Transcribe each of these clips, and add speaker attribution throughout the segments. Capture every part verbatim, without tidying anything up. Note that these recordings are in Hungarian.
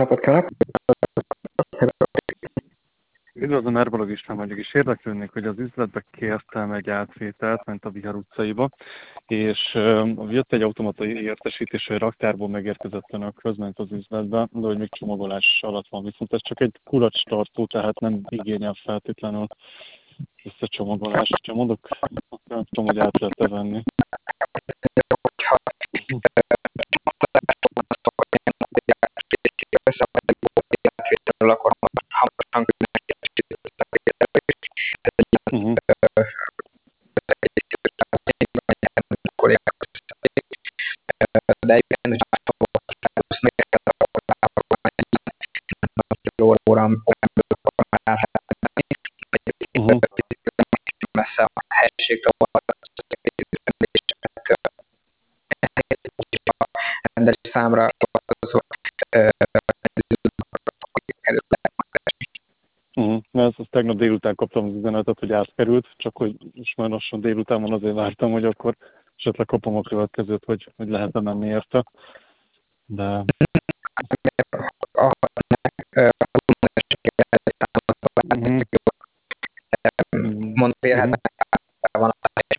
Speaker 1: napot kívánok!
Speaker 2: Üdvözlöm, Erbalog István vagyok, és érdeklődnék, hogy az üzletbe kértem egy átvételt, ment a Vihar utcaiba, és uh, jött egy automatai értesítés, hogy raktárból megérkezett önökhöz, ment az üzletbe, de hogy még csomagolás alatt van, viszont ez csak egy kulacs tartó, tehát nem igényel feltétlenül összecsomagolást. Ha mondok, akkor nem tudom, hogy át lehet-e venni.
Speaker 1: Akkor hamarosan
Speaker 2: Uh-huh.
Speaker 1: de egyébként, hogy óra
Speaker 2: Uh-huh.
Speaker 1: messze a helységtől rendes számra
Speaker 2: Uh-huh. Mert ezt tegnap délután kaptam az üzenetet, hogy átkerült, csak hogy most már lassan délután van, azért vártam, hogy akkor esetleg kapom a következőt, hogy, hogy lehet-e menni érte. De... Uh-huh.
Speaker 1: mondani, van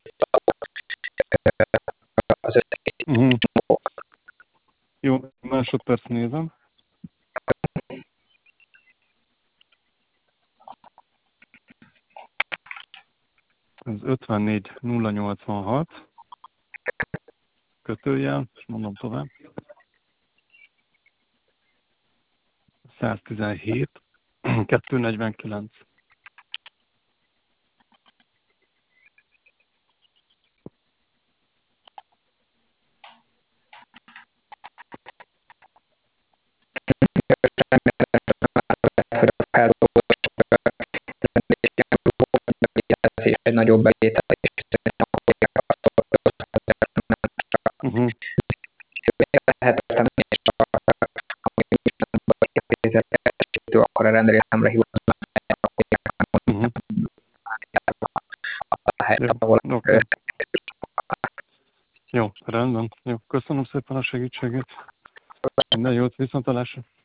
Speaker 1: az összes
Speaker 2: Uh-huh. Jó, másodperc nézem. Ez ötvennégy nulla nyolcvanhat kötőjel, és mondom tovább. száztizenhét kétszáznegyvenkilenc.
Speaker 1: egy nagyobb bevétel és
Speaker 2: Uh-huh.
Speaker 1: lehetetlen és akkor a rendelésemre hivatkoznak
Speaker 2: Uh-huh.
Speaker 1: a helyet,
Speaker 2: Jó,
Speaker 1: ahol
Speaker 2: okay. Jó, rendben. Jó, köszönöm szépen a segítséget. Minden jót, viszontlátásra.